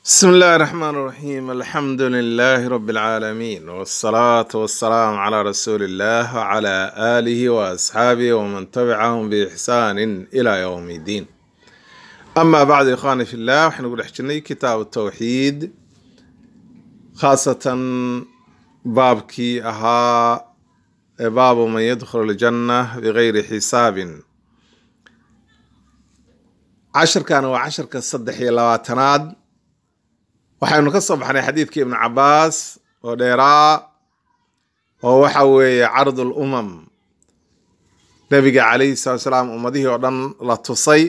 بسم الله الرحمن الرحيم الحمد لله رب العالمين والصلاة والسلام على رسول الله وعلى آله وأصحابه ومن تبعهم بإحسان إلى يوم الدين. أما بعد إخواني في الله وحنا نقول حجني كتاب التوحيد خاصة بابكي باب من يدخل الجنة بغير حساب. عشر كانوا عشر كالصدحي لواتناد waxaynu ka soo baxnay xadiidkii ibn Cabbaas oo dheeraa oo waxa weeye ardul umam nabiga calayhi salaam ummadihii oo dhan la tusay.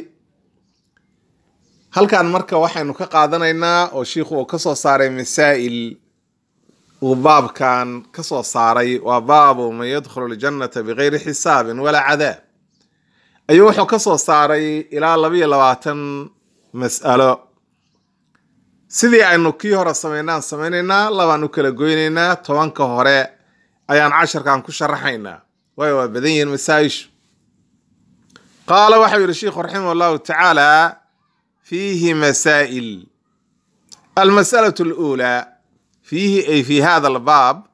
halkan marka waxaynu ka qaadanaynaa oo sheekhu uu ka soo saaray masaa'il uu baabkan ka soo saaray waa baabu man yadkhulu aljannata bighayri hisaabin wala cadaab. ayuu wuxuu ka soo saaray ilaa 22 mas'alo. sidii aynu kii hore samaynaynaa labaan u kala goynaynaa. 10ka hore ayaan 10kan ku sharaxaynaa waayo waa badan yihiin masaa'ishu. qaala waxa yiri sheekhu raximahullahu ta'ala fiihi masaa'il. المسألة الأولى فيه أي في هذا الباب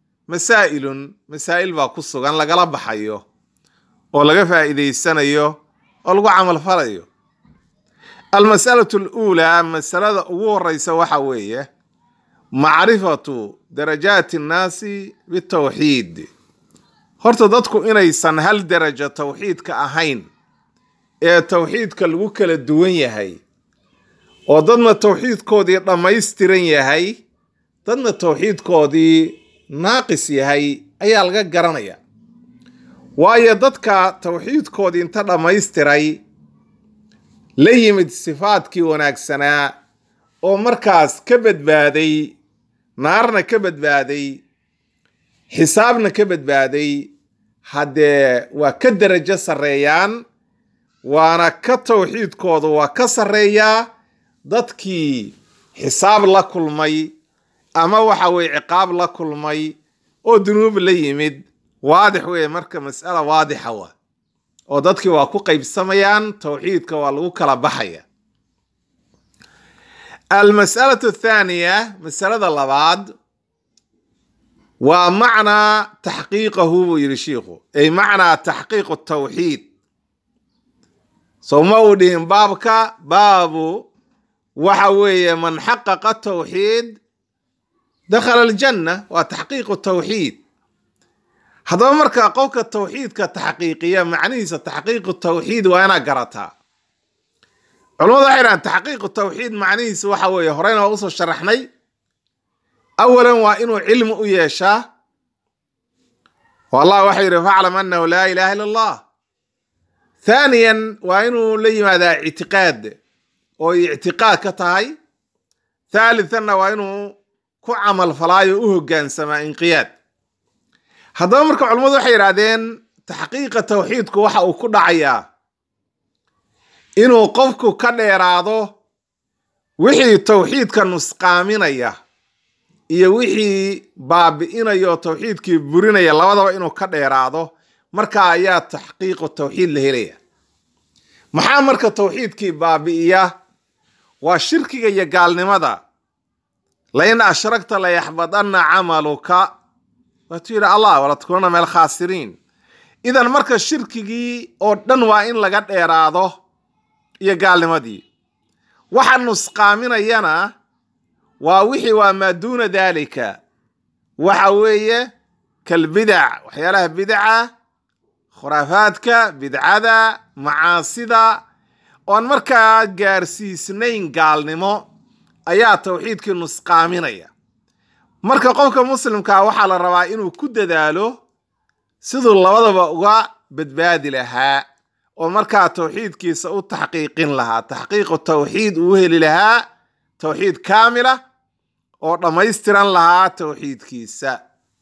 مسائل baa ku sugan lagala baxayo oo laga faa'iideysanayo oo lagu camal falayo. المسألة الأولى مسألة أول رئيسة وحوية معرفة درجات الناس بالتوحيد. هرت ضدكم إنيسان هل درجة توحيد كأهين توحيد كالوكل الدوية هاي وضدنا التوحيد كودي لما يسترين هاي ضدنا التوحيد كودي ناقص هاي أي ألغا قرانيا وأي ضدك توحيد كودي انت لما يسترين la yimid sifaadkii wanaagsanaa oo markaas ka badbaaday naarna ka badbaaday xisaabna ka badbaaday haddee waa ka darajo sarreeyaan waana ka tawxiidkoodu waa ka sarreeyaa dadkii xisaab la kulmay ama waxa weeye ciqaab la kulmay oo dunuub la yimid. waadix weeye marka mas'ala waadixa waa oo dadkii waa ku qaybsamayaan tawxiidka waa lagu kala baxaya. المسألة الثانية مسألة اللباد ومعنى تحقيقه يرشيخه أي معنى تحقيق التوحيد. صمودهم بابك باب وحوي من حقق التوحيد دخل الجنة وتحقيق التوحيد. هذا مركا قوك التوحيد كتحقيقية معنيسة تحقيق التوحيد وأنا قرأتها علماء ظاهرا تحقيق التوحيد معنيسة وحوية هرين وأصل شرحني. أولا وإنه علم أياشا والله وحير فاعلم أنه لا إله إلا الله. ثانيا وإنه لي ماذا اعتقاد واعتقاد كتاي. ثالثا وإنه كعمل فلاي أهجان سما انقياد. هذا مركب علماء waxay yiraahdeen taxqiiqa tawxiidku waxa uu ku dhacayaa inuu qofku ka dheeraado wixii tawxiidka nusqaaminaya iyo wixii baabi'inayo tawxiidkii burinaya labadaba inuu ka dheeraado marka ayaa taxqiiqu tawxiid la helaya. maxaa marka tawxiidkii baabi'iya waa shirkiga iyo gaalnimada. la in ashragta la yaxbadanna amaluka وتير الله ولا تكونون من الخاسرين. إذا مركز شركي أو دنوا إن لقد إراده يقال مدي وحن نسقامنا ينا ووحي وما دون ذلك وحوية كالبدع وحيالها بدعة خرافاتك بدعة معاصدة وان مركز جارسي سنين قال نمو أيات توحيدك نسقامنا marka qofka muslimka waxa la rabaa inuu ku dadaalo sidoo labadaba uga badbaadi lahaa oo marka tawxiidkiisa u taxqiiqin lahaa taxqiiq tawxiid uu heli lahaa tawxiid kaamila oo dhameystiran lahaa tawxiidkiisa.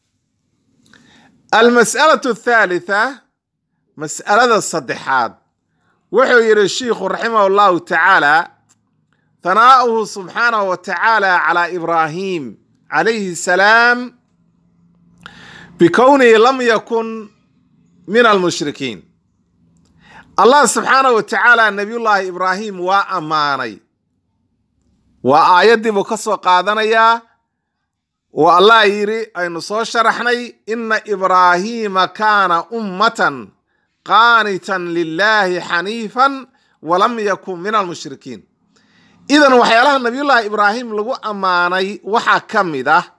المسألة الثالثة مسألة الصدحات wuxuu yiri sheekhu rahimahullahu ta'ala ثناؤه سبحانه وتعالى على إبراهيم عليه السلام بكونه لم يكن من المشركين. الله سبحانه وتعالى نبي الله إبراهيم وأماني waa aayaddii buu ka soo qaadanayaa oo allah yidhi aynu soo sharaxnay inna ibraahiima kaana ummatan qaanitan lilaahi xaniifan walam yakun min almushrikiin. idan waxyaalaha nabiyullaahi ibraahim lagu ammaanay waxaa ka mid ah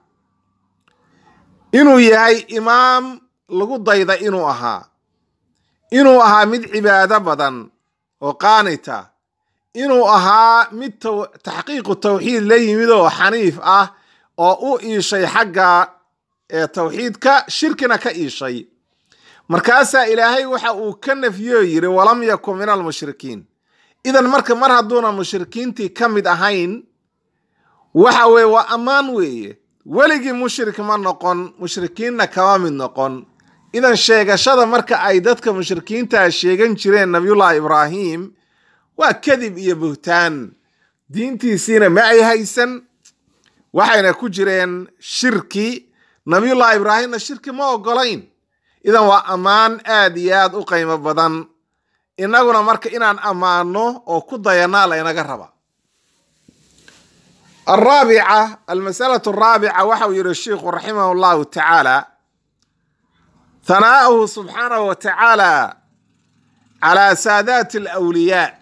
inuu yahay imaam lagu dayda inuu ahaa mid cibaado badan oo qaanita, inuu ahaa mid taxqiiqu tawxiid la yimid oo xaniif ah oo u iishay xagga tawxiidka, shirkina ka iishay. markaasaa ilaahay waxa uu ka nafiyoo yidhi walam yakun min almushrikiin. idan marka mar hadduuna mushrikiintii ka mid ahayn, waxa weye waa ammaan weeye. weligii mushrik ma noqon, mushrikiinna kama mid noqon. idan sheegashada marka ay dadka mushrikiintaa sheegan jireen nabiyullaahi ibraahim waa kadib iyo buhtaan. diintiisiina ma ay haysan, waxayna ku jireen shirki. nabiyullaahi ibraahimna shirki ma ogolayn. idan waa ammaan aad iyo aad u qiimo badan. innaguna marka inaan ammaano oo ku dayanaa laynaga raba. المسألة الرابعة وحو يرى الشيخ رحمه الله تعالى ثناؤه سبحانه وتعالى على سادات الأولياء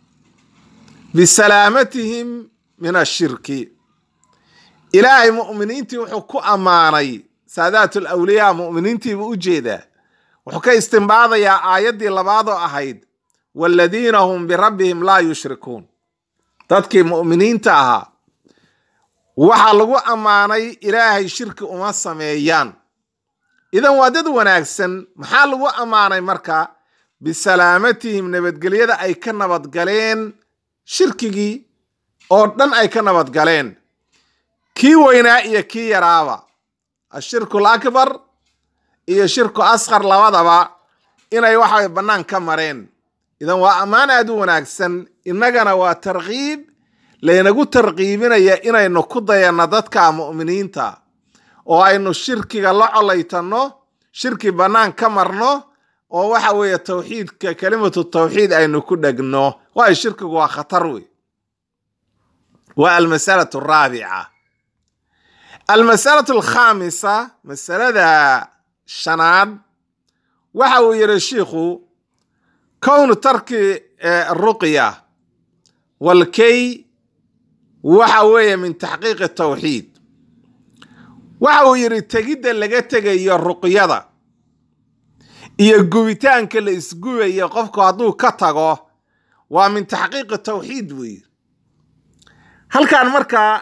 بسلامتهم من الشرك. إلهي مؤمنين وحكو أماني سادات الأولياء مؤمنين بأجيدة وحكو استنباض يا آيات لبعض أحيد والذين هم بربهم لا يشركون. تدكي مؤمنين تاها waxaa lagu ammaanay ilaahay shirki uma sameeyaan. idan waa dad wanaagsan. maxaa lagu ammaanay marka? bisalaamatihim, nabadgelyada ay ka nabadgaleen shirkigii oo dhan ay ka nabadgaleen, kii weynaa iyo kii yaraaba, ashirku alakbar iyo shirku asqar labadaba inay waxa bannaan ka mareen. idan waa ammaan aad u wanaagsan. innagana waa targhiib laynagu tarqiibinaya inaynu ku dayanno dadka mu'miniinta oo aynu shirkiga la colaytanno, shirki bannaan ka marno, oo waxa weeye tawxiidka, kelimatu tawxiid aynu ku dhegno. waayo shirkigu waa khatar wey. waa almasalatu araabica. almasalatu alkhaamisa, masalada shanaad, waxa uu yidhi shiikhu kownu tarki ruqya walkay waxa weeye min taxqiiqi tawxiid. waxa uu yidhi tegidda laga tegayo ruqyada iyo gubitaanka la isgubayo qofku hadduu ka tago waa min taxqiiqi tawxiid weeye. halkan markaa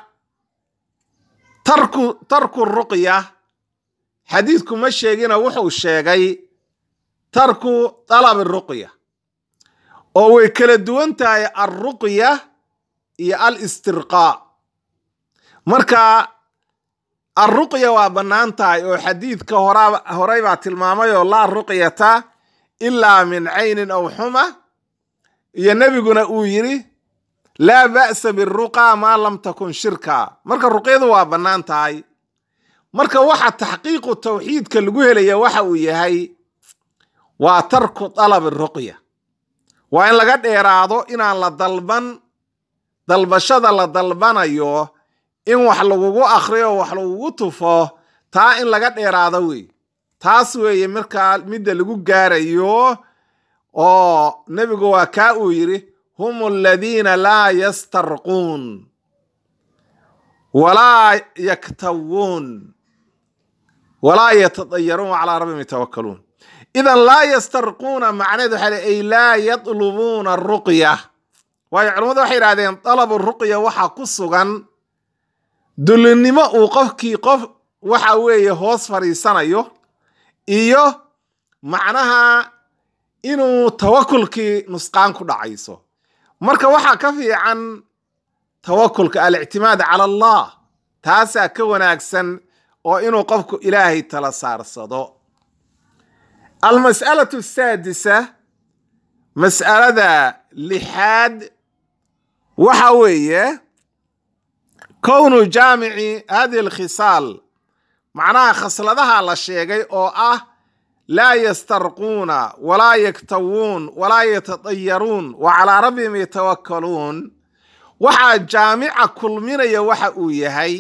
tarku ruqya xadiidku ma sheegina, wuxuu sheegay tarku dalabi ruqya, oo way kala duwan tahay alruqya iyo al-istirqaa. marka alruqya waa bannaan tahay oo xadiidka horey baa tilmaamay oo laa ruqyata ilaa min caynin aw xuma, iyo nebiguna uu yidhi laa ba'sa biruqa maa lam takun shirka. marka ruqyadu waa bannaan tahay. marka waxa taxqiiqu tawxiidka lagu helaya waxa uu yahay waa tarku dalabi ruqya. waa in laga dheeraado inaan la dalban dalbashada la dalbanayo in wax lagugu akhriyo, wax lagugu tufo, taa in laga dheeraado wey. taas weeye markaa midda lagu gaarayo. oo nebigu waa kaa uu yidhi hum aladiina laa yastarquun walaa yaktawuun walaa yatadayaruun calaa rabbihim yatawakkaluun. idan laa yastarquuna macnaheedu waxay ay laa yatlubuuna ruqya. waayo culimmadu waxay yidhahdeen dalabu ruqya waxaa ku sugan dulinimo uu qofkii qof waxa weeye hoos fadhiisanayo, iyo macnaha inuu tawakulkii nusqaan ku dhacayso. marka waxaa ka fiican tawakulka alictimaad cala allah. taasaa ka wanaagsan oo inuu qofku ilaahay tala saarsado. almas'alatu asaadisa, mas'alada lixaad, waxa weeye kownu jaamici hadihi alkhisaal, macnaha khasladaha la sheegay oo ah laa yastarquuna walaa yaktawuun walaa yatadayaruun wa calaa rabbihim yatawakkaluun. waxaa jaamica kulminaya waxa uu yahay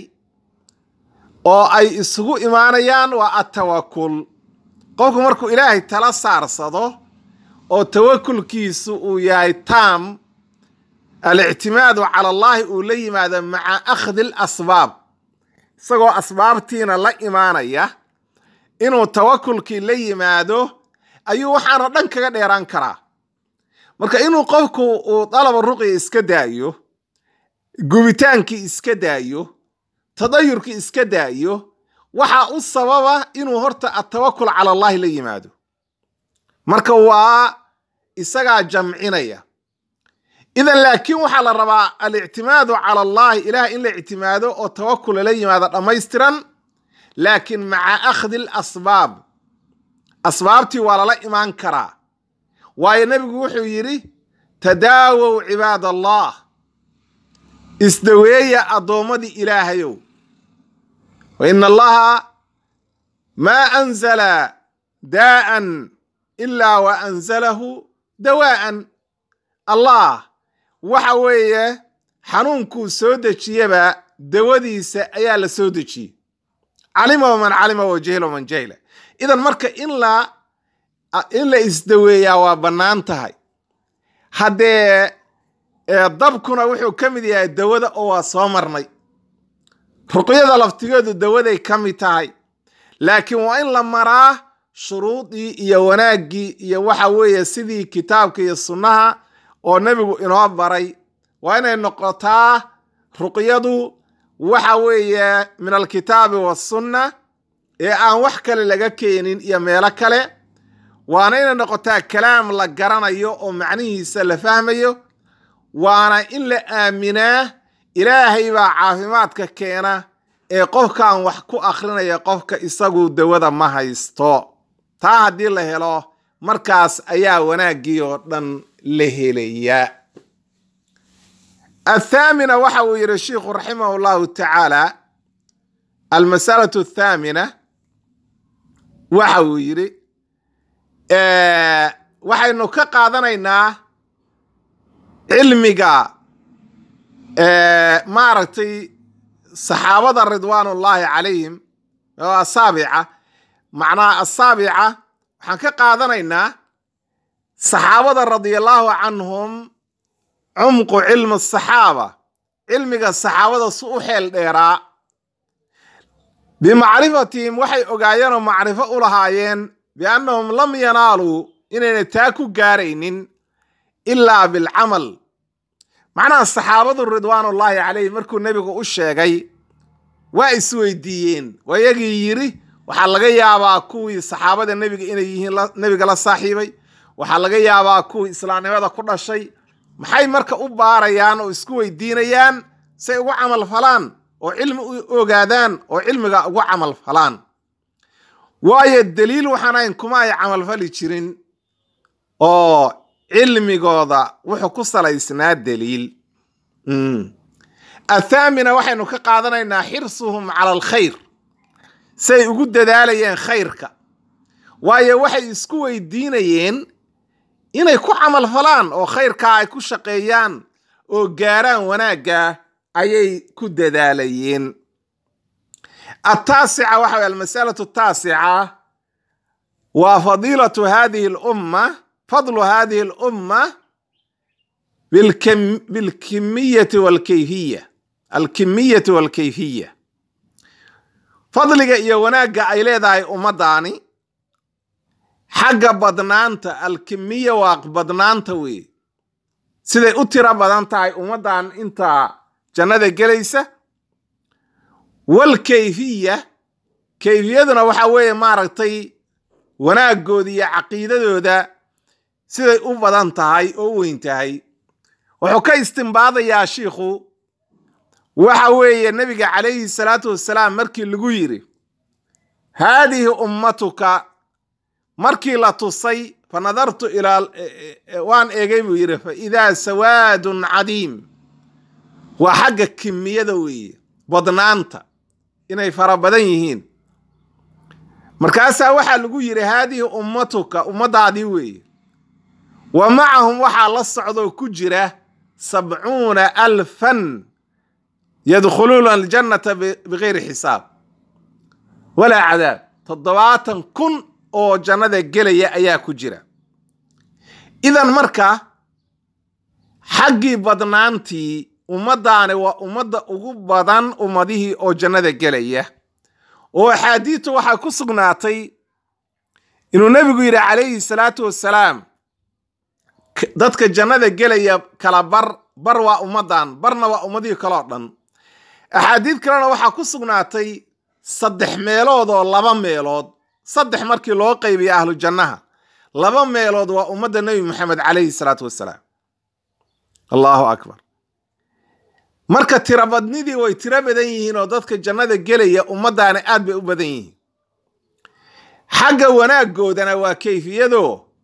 oo ay isugu imaanayaan waa atawakul. qofku markuu ilaahay tala saarsado oo tawakulkiisu uu yahay taam, alictimaadu cala allaahi uu la yimaado maca akhdi alasbaab, isagoo asbaabtiina la imaanaya, inuu tawakulkii la yimaado ayuu waxaana dhan kaga dheeraan karaa. marka inuu qofku uu dalaba ruqya iska daayo, gubitaankii iska daayo, tadayurkii iska daayo, waxaa u sababa inuu horta atawakul cala allaahi la yimaado. marka waa isagaa jamcinaya. idan laakiin waxaa la rabaa alictimaadu cala allaahi, ilaah in la ictimaado oo tawakul la yimaado dhammaystiran, laakiin maca akhdi alasbaab. asbaabtii waa lala imaan karaa, waayo nebigu wuxuu yidhi tadaawow cibaad allah, isdaweeya addoommadii ilaahayow. wa ina allaha maa anzala daa'an ilaa wa anzalahu dawaa'an. allah waxa weeye xanuunkuu soo dejiyaba dawadiisa ayaa la soo dejiyey. calima waman calima wa jahila waman jahila. idan marka in la isdaweeyaa waa bannaan tahay. haddee dabkuna wuxuu ka mid yahay dawada oo waa soo marnay. ruqyada laftigeedu dawaday ka mid tahay, laakiin waa in la maraa shuruudii iyo wanaaggii iyo waxa weeye sidii kitaabka iyo sunnaha oo nebigu inoo baray. waa inay noqotaa ruqyadu waxa weeye min alkitaabi wasunna, ee aan wax kale laga keenin iyo meelo kale. waana inay noqotaa kalaam la garanayo oo macnihiisa la fahmayo. waana in la aaminaa ilaahay baa caafimaadka keena, ee qofkaan wax ku akhrinaya qofka isagu dawada ma haysto. taa haddii la helo, markaas ayaa wanaaggii oo dhan la helaya. athaamina waxa uu yidhi sheikhu raximah llahu tacaala, almasalatu athaamina waxa uu yidhi waxaynu ka qaadanaynaa cilmiga maaragtay saxaabada ridwaanullaahi calayhim oo asaabica. macnaha asaabica waxaan ka qaadanaynaa saxaabada radiallahu canhum cumqu cilmi asaxaaba, cilmiga saxaabada si u xeel dheeraa. bimacrifatihim waxay ogaayeen oo macrifo u lahaayeen biannahum lam yanaaluu inayna taa ku gaaraynin ilaa bilcamal. macnaha saxaabadu ridwaanullaahi calayhim markuu nebigu u sheegay waa isweydiiyeen. waa iyagii yidhi waxaa laga yaabaa kuwii saxaabada nebiga inay yihiin nebiga la saaxiibay, waxaa laga yaabaa kuwii islaamnimada ku dhashay. maxay marka u baarayaan oo isku weydiinayaan say ugu camal falaan oo cilmi u ogaadaan oo cilmiga ugu camal falaan? waayo daliil waxaan ahayn kuma ay camalfali jirin, oo cilmigooda wuxuu ku salaysnaa daliil. athaamina waxaynu ka qaadanaynaa xirsuhum cala alkhayr, say ugu dadaalayeen khayrka. waayo waxay isku weydiinayeen inay ku camal falaan oo khayrkaa ay ku shaqeeyaan oo gaaraan wanaagga ayay ku dadaalayeen. التاسعة وحوى المسألة التاسعة وفضيلة هذه الأمة، فضل هذه الأمة بالكمية والكيفية. الكمية والكيفية فضلك إيا وناقة إليداي أمداني حق بدنانتا الكمية واق بدنانتا وي سيدي أترى بدنانتا أمدان انتا جنة جليسة. والكيفية كيفيتنا وحاوية ماركتي wanaaggoodii caqiidadooda siday u badan tahay oo weyn tahay. wuxuu ka istinbaadayaa shiikhu waxa weeye nabiga calayhi salaatu wassalaam markii lagu yiri haadihi ummatuka, markii la tusay fa nadartu ila waan eegay buu yiri fa idaa sawaadun cadiim, waa xagga kimiyada weeye, badnaanta inay fara badan yihiin. markaasaa waxaa lagu yiri haadihi ummatuka, ummadaadii weeye, wa macahum waxaa la socdoo ku jira 70,000 yadkhuluuna aljannata bigayri xisaab walaa cadaab. 70,000 oo jannada gelaya ayaa ku jira. idan marka xaggii badnaantii ummaddaani waa ummadda ugu badan ummadihii oo jannada gelaya. oo axaadiistu waxaa ku sugnaatay inuu nebigu yidhi calayhi salaatu wassalaam dadka jannada gelaya kala bar waa ummaddan, barna waa ummadihii kaloo dhan. axaadiid kalena waxaa ku sugnaatay 3 meelood oo 2 meelood, 3 markii loo qaybiya ahlu jannaha 2 meelood waa ummadda nebi maxamed calayhi salaatu wassalaam. allahu akbar. marka tirabadnidii way tiro badan yihiin oo dadka jannada gelaya ummaddaani aad bay u badan yihiin. xagga wanaaggoodana waa kayfiyado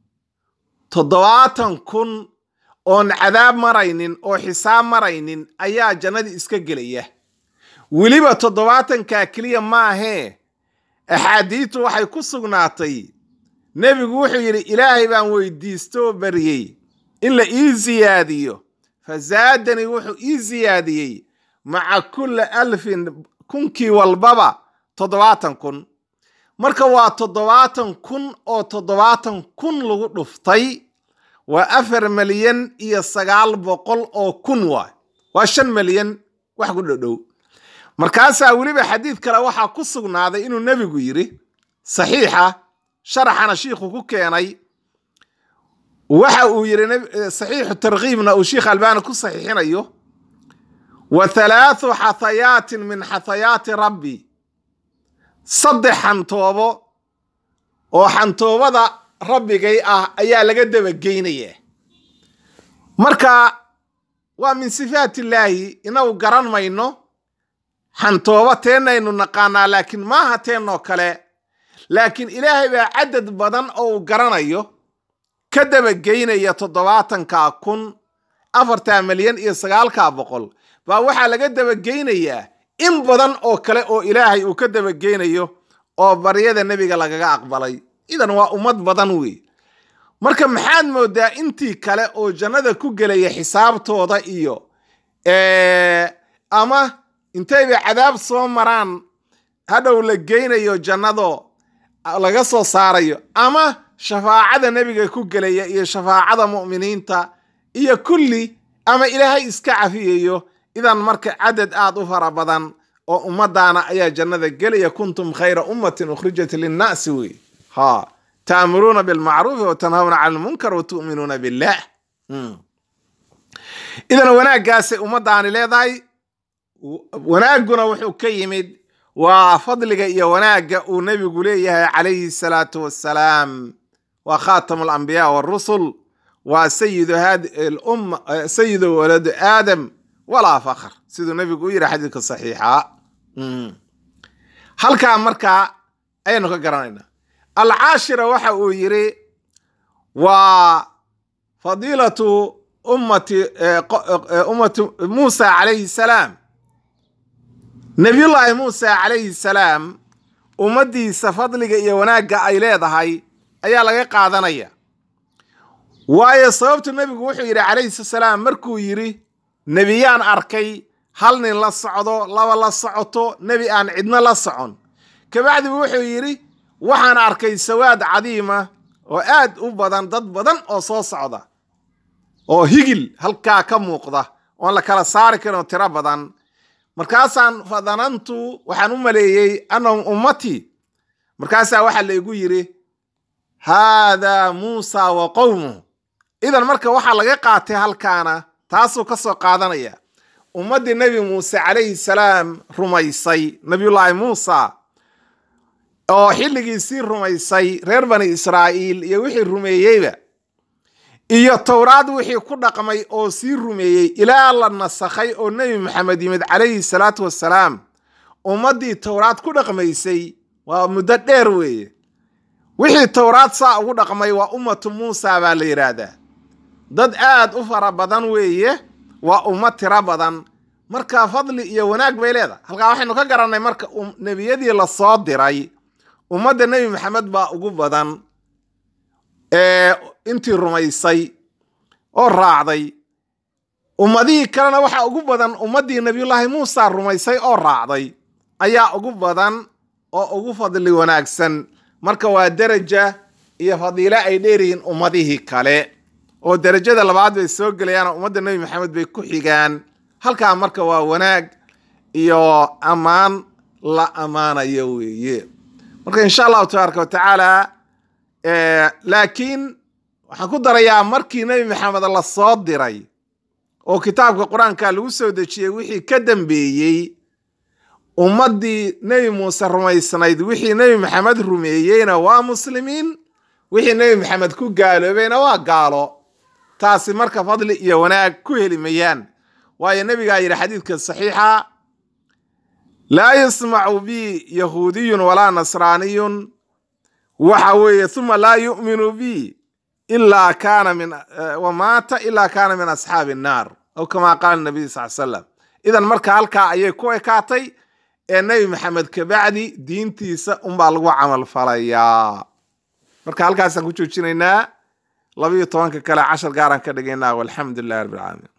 70,000 oon cadaab maraynin oo xisaab maraynin ayaa jannadii iska gelaya. weliba 70,000kaa keliya maahee axaadiistu waxay ku sugnaatay nebigu wuxuu yidhi ilaahay baan weydiistoo baryey in la ii siyaadiyo, fazaadanii wuxuu ii siyaadiyey maca kulli 1000 kunkii walbaba 70,000. marka waa 70,000 oo 70,000 lagu dhuftay waa 4,900,000 oo kun waay, waa 5 milyan wax ku dhodhow. markaasaa weliba xadiid kale waxaa ku sugnaaday inuu nebigu yidhi saxiixa, sharaxana shiikhu ku keenay, waxa uu yidhi saxiixu targhiibna uu sheikh albaani ku saxiixinayo, wa 3 xathayaatin min xathayaati rabbi, 3 xantoobo oo xantoobada rabbigay ah ayaa laga dabageynaya. marka waa min sifaat illaahi, inagu garan mayno xantooba teennaynu naqaanaa laakiin maaha teennoo kale. laakiin ilaahay baa cadad badan oo uu garanayo ka dabageynaya 70,000 4,900,000 baa waxaa laga dabageynayaa in badan oo kale oo ilaahay uu ka dabageynayo oo baryada nebiga lagaga aqbalay. idan waa ummad badan wey. marka maxaad moodaa intii kale oo jannada ku gelaya xisaabtooda iyo ama intayba cadaab soo maraan hadhow la geynayo jannado laga soo saarayo, ama shafaacada nebiga ku gelaya iyo shafaacada mu'miniinta iyo kulli, ama ilaahay iska cafiyayo. idan marka cadad aad u fara badan oo ummaddaana ayaa jannada gelaya. kuntum khayra ummatin ukhrijat linnaasi wey. ta'muruuna bilmacruufi wa tanhawna cani lmunkar wa tu'minuuna billah. idan wanaaggaasay ummaddaani leedahay. wanaagguna wuxuu ka yimid waa fadliga iyo wanaagga uu nebigu leeyahay calayhi salaatu wassalaam. waa khaatamu alambiyaa warusul, waa sayidu walad aadam walaa fakhr, siduu nebigu u yidhi xadiidka saxiixa. halkaa markaa ayaynu ka garanaynaa. alcaashira waxa uu yidhi waa fadiilatu ummati muusa calayhi salaam. nebiyullaahi muusa calayhi salaam ummaddiisa fadliga iyo wanaagga ay leedahay ayaa laga qaadanaya. waayo sababtu nebigu wuxuu yidhi calayhi salaam, markuu yidhi nebiyaan arkay, hal nin la socdo, 2 la socoto, nebi aan cidna la socon. kabacdi wuxuu yidhi waxaan arkay sawaad cadiima oo aad u badan, dad badan oo soo socda oo higil halkaa ka muuqda oon la kala saari karin oo tiro badan. markaasaan fadanantu waxaan u maleeyey annahum ummatii. markaasaa waxaa laygu yidhi haadaa muusa wa qowmuhu. idan marka waxaa laga qaatay halkaana, taasuu ka soo qaadanaya ummaddii nebi muuse calayhi salaam rumaysay, nebiyullaahi muusa oo xilligiisii rumaysay reer bani israa'iil iyo wixii rumeeyeyba, iyo towraad wixii ku dhaqmay oo sii rumeeyey ilaa la nasakhay oo nebi maxamed yimid calayhi salaatu wassalaam. ummaddii towraad ku dhaqmaysay waa muddo dheer weeye. wixii towraad saa ugu dhaqmay waa ummatu muusa baa la yidhaahdaa. dad aad u fara badan weeye, waa ummad tiro badan. marka fadli iyo wanaag bay leedahay. halkaa waxaynu ka garannay marka nebiyadii la soo diray ummadda nebi maxamed baa ugu badan intii rumaysay oo raacday. ummadihii kalena waxaa ugu badan ummaddii nabiyullaahi muusa rumaysay oo raacday ayaa ugu badan oo ugu fadli wanaagsan. marka waa daraja iyo fadiilo ay dheeryihiin ummadihii kale, oo darajada labaad bay soo gelayaan, ummadda nebi maxamed bay ku xigaan. halkaa marka waa wanaag iyo ammaan la ammaanayo weeye. marka insha allahu tabaaraka watacaala laakiin waxaan ku darayaa markii nebi maxamed la soo diray oo kitaabka qur-aanka lagu soo dejiyey wixii ka dambeeyey, ummaddii nebi muuse rumaysnayd wixii nebi maxamed rumeeyeyna waa muslimiin, wixii nebi maxamed ku gaaloobayna waa gaalo. taasi marka fadli iyo wanaag ku heli mayaan, waayo nebigaa yidhi xadiidka saxiixa laa yasmacu bi yahuudiyun walaa nasraaniyun, waxa weeye uma laa yu'minu bi ilaa kaana min wamaata ilaa kaana min asxaabi الnaar aw kama qaala nabiy sal slam. idan marka halkaa ayay ku ekaatay ee nebi maxamed kabacdi diintiisa unbaa lagu camal falayaa. marka halkaasaan ku joojinaynaa. 12 kale 10 gaaraan ka dhigaynaa. walxamdu lillahi rabbil caalamiin.